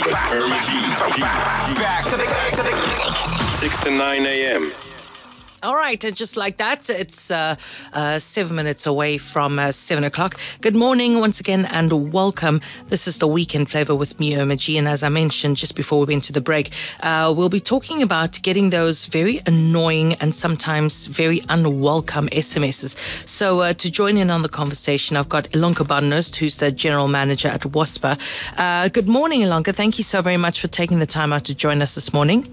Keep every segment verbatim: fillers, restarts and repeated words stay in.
Irma G. Back to the, to the six to nine a.m. All right, and just like that, it's uh, uh, seven minutes away from uh, seven o'clock. Good morning once again and welcome. This is the Weekend Flavor with me, Irma G. And as I mentioned just before we went to the break, uh, we'll be talking about getting those very annoying and sometimes very unwelcome S M Ses. So uh, to join in on the conversation, I've got Ilonka Badenhorst, who's the General Manager at WASPA. Uh, good morning, Ilonka. Thank you so very much for taking the time out to join us this morning.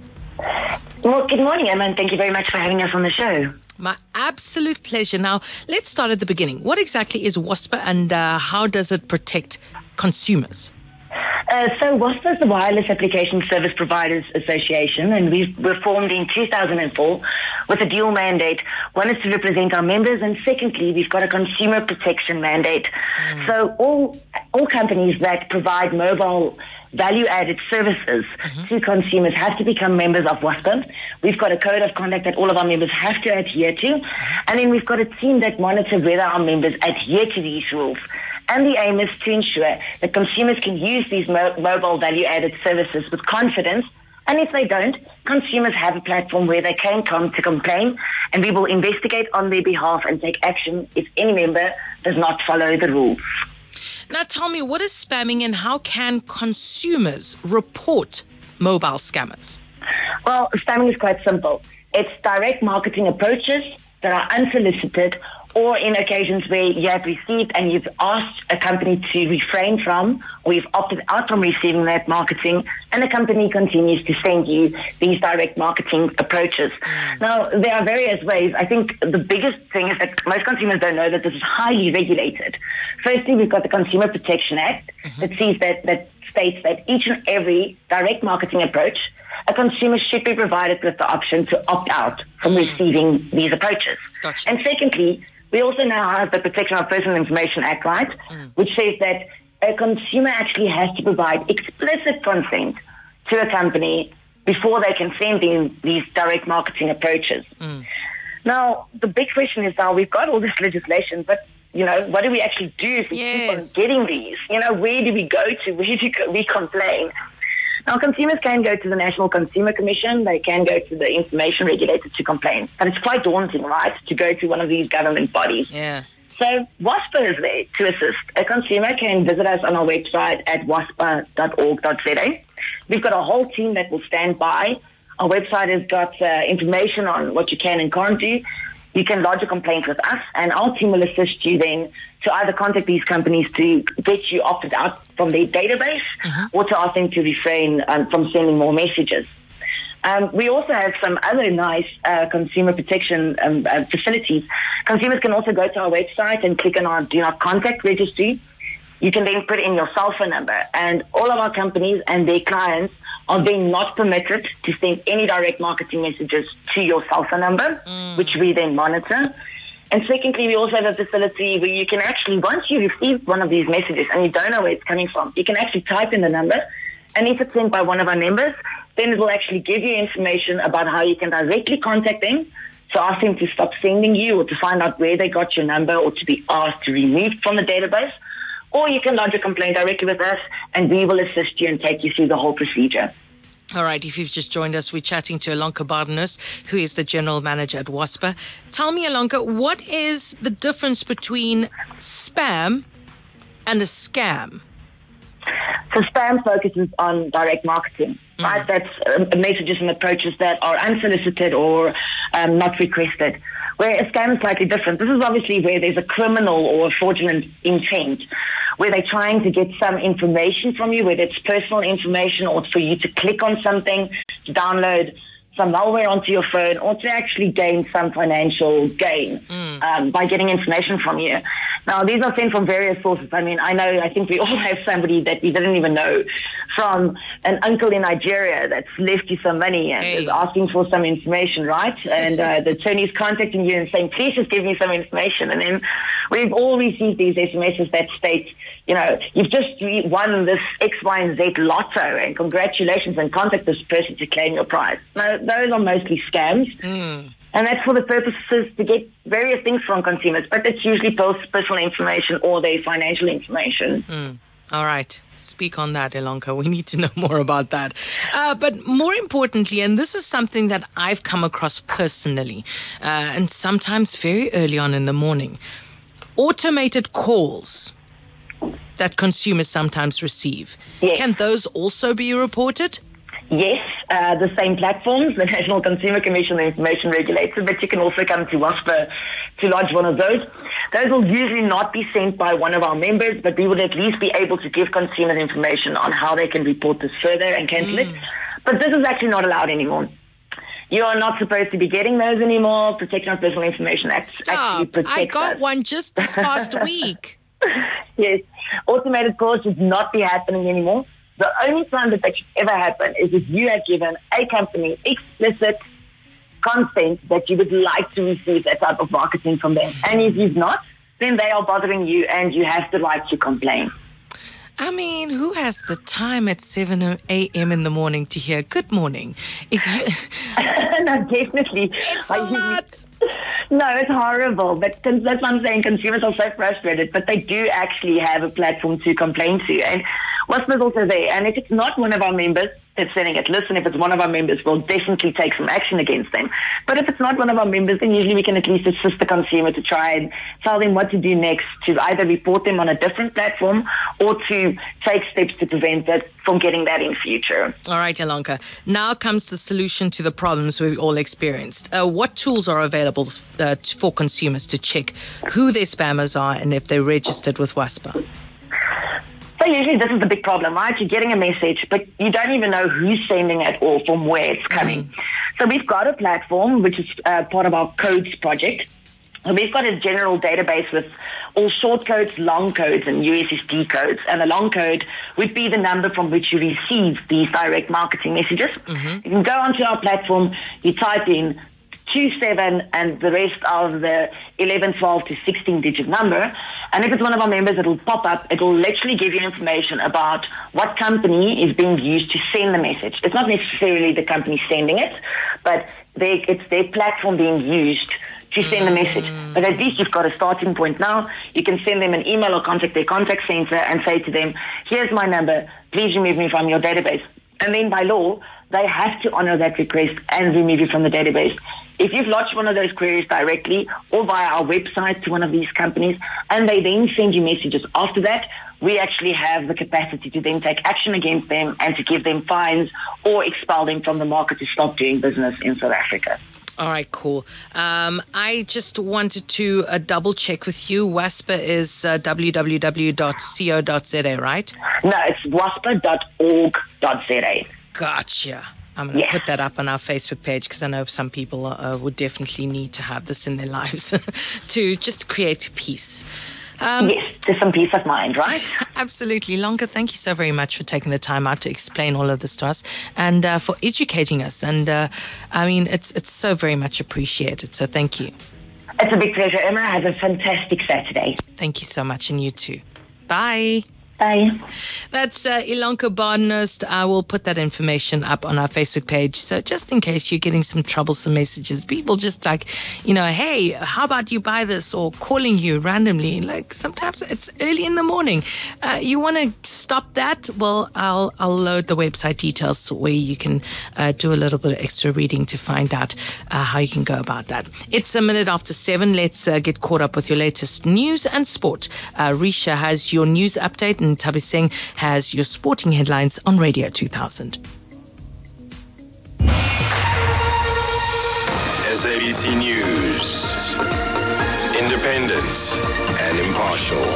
Well, good morning, Emma, and thank you very much for having us on the show. My absolute pleasure. Now, let's start at the beginning. What exactly is WASPA and uh, how does it protect consumers? Uh, so WASPA is the Wireless Application Service Providers Association, and we were formed in two thousand four with a dual mandate. One is to represent our members, and secondly, we've got a consumer protection mandate. Mm. So all all companies that provide mobile value-added services mm-hmm. to consumers have to become members of WASPA. We've got a code of conduct that all of our members have to adhere to, and then we've got a team that monitors whether our members adhere to these rules. And the aim is to ensure that consumers can use these mo- mobile value-added services with confidence, and if they don't, consumers have a platform where they can come to complain, and we will investigate on their behalf and take action if any member does not follow the rules. Now tell me, what is spamming and how can consumers report mobile scammers? Well, spamming is quite simple. It's direct marketing approaches that are unsolicited, or in occasions where you have received and you've asked a company to refrain from, or you've opted out from receiving that marketing, and the company continues to send you these direct marketing approaches. Mm. Now, there are various ways. I think the biggest thing is that most consumers don't know that this is highly regulated. Firstly, we've got the Consumer Protection Act mm-hmm. that sees that, that states that each and every direct marketing approach, a consumer should be provided with the option to opt out from mm. receiving these approaches. Gotcha. And secondly, we also now have the Protection of Personal Information Act, right, mm. which says that a consumer actually has to provide explicit consent to a company before they can send in these direct marketing approaches. Mm. Now, the big question is now we've got all this legislation, but, you know, what do we actually do if we yes. keep on getting these? You know, where do we go to? Where do we complain? Now, consumers can go to the National Consumer Commission. They can go to the information regulator to complain. But it's quite daunting, right, to go to one of these government bodies. Yeah. So WASPA is there to assist. A consumer can visit us on our website at waspa dot org dot z a. We've got a whole team that will stand by. Our website has got uh, information on what you can and can't do. You can lodge a complaint with us, and our team will assist you then to either contact these companies to get you opted out from their database uh-huh. or to ask them to refrain um, from sending more messages. Um, we also have some other nice uh, consumer protection um, uh, facilities. Consumers can also go to our website and click on our Do Not Contact registry. You can then put in your cell phone number, and all of our companies and their clients are then not permitted to send any direct marketing messages to your cell phone number, mm. which we then monitor. And secondly, we also have a facility where you can actually, once you receive one of these messages and you don't know where it's coming from, you can actually type in the number, and if it's sent by one of our members, then it will actually give you information about how you can directly contact them to ask them to stop sending you, or to find out where they got your number, or to be asked to remove from the database. Or you can lodge a complaint directly with us, and we will assist you and take you through the whole procedure. All right, if you've just joined us, we're chatting to Ilonka Badenhorst, who is the General Manager at WASPA. Tell me, Ilonka, what is the difference between spam and a scam? So spam focuses on direct marketing, mm. right? That's uh, messages and approaches that are unsolicited or um, not requested. Where a scam is slightly different. This is obviously where there's a criminal or a fraudulent intent, where they're trying to get some information from you, whether it's personal information or for you to click on something, to download some malware onto your phone, or to actually gain some financial gain mm. um, by getting information from you. Now, these are sent from various sources. I mean, I know, I think we all have somebody that we didn't even know, from an uncle in Nigeria that's left you some money and hey. is asking for some information, right? And uh, the attorney's contacting you and saying, please just give me some information. And then we've all received these S M Ses that state, you know, you've just won this X, Y, and Z lotto, and congratulations, and contact this person to claim your prize. Now, those are mostly scams. Mm. And that's for the purposes to get various things from consumers, but it's usually personal information or their financial information. Mm. All right. Speak on that, Ilonka. We need to know more about that. Uh, but more importantly, and this is something that I've come across personally, uh, and sometimes very early on in the morning, automated calls that consumers sometimes receive. Yes. Can those also be reported? Yes, uh, the same platforms, the National Consumer Commission, the Information Regulator, but you can also come to WASPA to lodge one of those. Those will usually not be sent by one of our members, but we will at least be able to give consumers information on how they can report this further and cancel mm. it. But this is actually not allowed anymore. You are not supposed to be getting those anymore. Protection of Personal Information Act Stop. actually protects I got us. one just this past week. Yes, automated calls should not be happening anymore. The only time that that should ever happen is if you have given a company explicit consent that you would like to receive that type of marketing from them. And if you've not, then they are bothering you and you have the right to complain. I mean, who has the time at seven a.m. in the morning to hear good morning? If you... No, definitely. It's I a usually... lot. No, it's horrible. But that's what I'm saying. Consumers are so frustrated, but they do actually have a platform to complain to. And WASPA is also there. And if it's not one of our members that's sending it, listen, if it's one of our members, we'll definitely take some action against them. But if it's not one of our members, then usually we can at least assist the consumer to try and tell them what to do next, to either report them on a different platform or to take steps to prevent it from getting that in future. All right, Ilonka. Now comes the solution to the problems we've all experienced. Uh, what tools are available uh, t- for consumers to check who their spammers are and if they're registered with WASPA? So usually this is the big problem, right? You're getting a message, but you don't even know who's sending it or from where it's coming. Mm. So we've got a platform, which is uh, part of our codes project. And we've got a general database with all short codes, long codes, and U S S D codes. And a long code would be the number from which you receive these direct marketing messages. Mm-hmm. You can go onto our platform, you type in two seven and the rest of the eleven, twelve to sixteen digit number. And if it's one of our members, it'll pop up. It will literally give you information about what company is being used to send the message. It's not necessarily the company sending it, but they, it's their platform being used to send the message. But at least you've got a starting point now. You can send them an email or contact their contact center and say to them, here's my number, please remove me from your database. And then by law, they have to honor that request and remove you from the database. If you've lodged one of those queries directly or via our website to one of these companies, and they then send you messages after that, we actually have the capacity to then take action against them and to give them fines or expel them from the market to stop doing business in South Africa. All right, cool. Um, I just wanted to uh, double check with you. WASPA is uh, w w w dot co dot z a, right? No, it's waspa dot org dot z a. Gotcha. I'm going to yeah. put that up on our Facebook page because I know some people uh, would definitely need to have this in their lives to just create peace. Um, yes, just some peace of mind, right? Absolutely. Ilonka, thank you so very much for taking the time out to explain all of this to us and uh, for educating us. And uh, I mean, it's it's so very much appreciated. So thank you. It's a big pleasure, Emma. Have a fantastic Saturday. Thank you so much. And you too. Bye. Bye. That's uh, Ilonka Badenhorst. I will put that information up on our Facebook page. So just in case you're getting some troublesome messages, people just like, you know, hey, how about you buy this, or calling you randomly. Like sometimes it's early in the morning. Uh, you want to stop that? Well, I'll I'll load the website details where you can uh, do a little bit of extra reading to find out uh, how you can go about that. It's a minute after seven. Let's uh, get caught up with your latest news and sport. Uh, Risha has your news update, and Tabi Singh has your sporting headlines on Radio two thousand. S A B C News. Independent and impartial.